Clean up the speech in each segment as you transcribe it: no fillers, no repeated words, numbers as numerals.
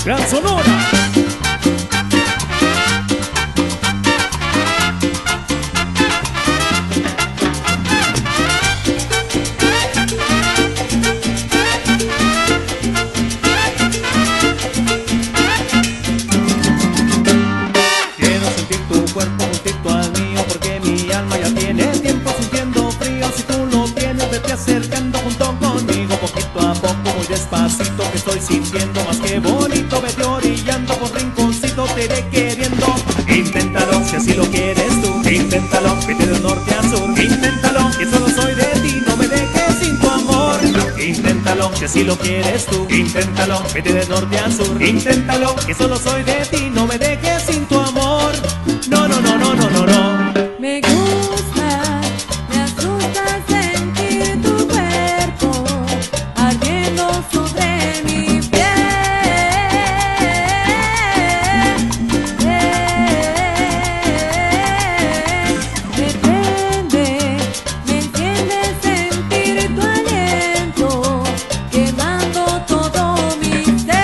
Gran Sonora. Quiero sentir tu cuerpo juntito al mío, porque mi alma ya tiene tiempo sintiendo frío. Si tú lo tienes, vete acercando junto conmigo, poquito a poco, muy despacito, que estoy sintiendo más que bonito. Vete orillando por rinconcito, te iré queriendo. Inténtalo, si así lo quieres tú. Inténtalo, vete de norte a sur. Inténtalo, que solo soy de ti, no me dejes sin tu amor. Inténtalo, si así lo quieres tú. Inténtalo, vete de norte a sur. Inténtalo, que solo soy de ti, no me dejes sin tu amor. No, no, no, no, no, no, no. Me gusta, me asusta sentir tu cuerpo ardiendo sobre mi piel. Me prende, me entiende sentir tu aliento quemando todo mi ser.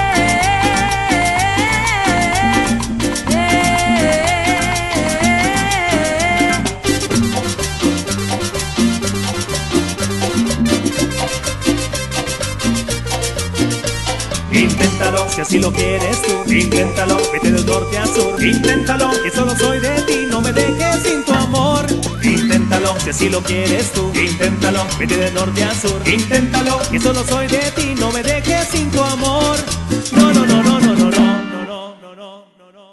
Inténtalo, si así lo quieres tú. Inténtalo, vete del norte a sur. Inténtalo, que solo soy de ti, no me dejes sin tu amor. Inténtalo, si así lo quieres tú. Inténtalo, vete del norte a sur. Inténtalo, que solo soy de ti, no me dejes sin tu amor. No, no, no, no.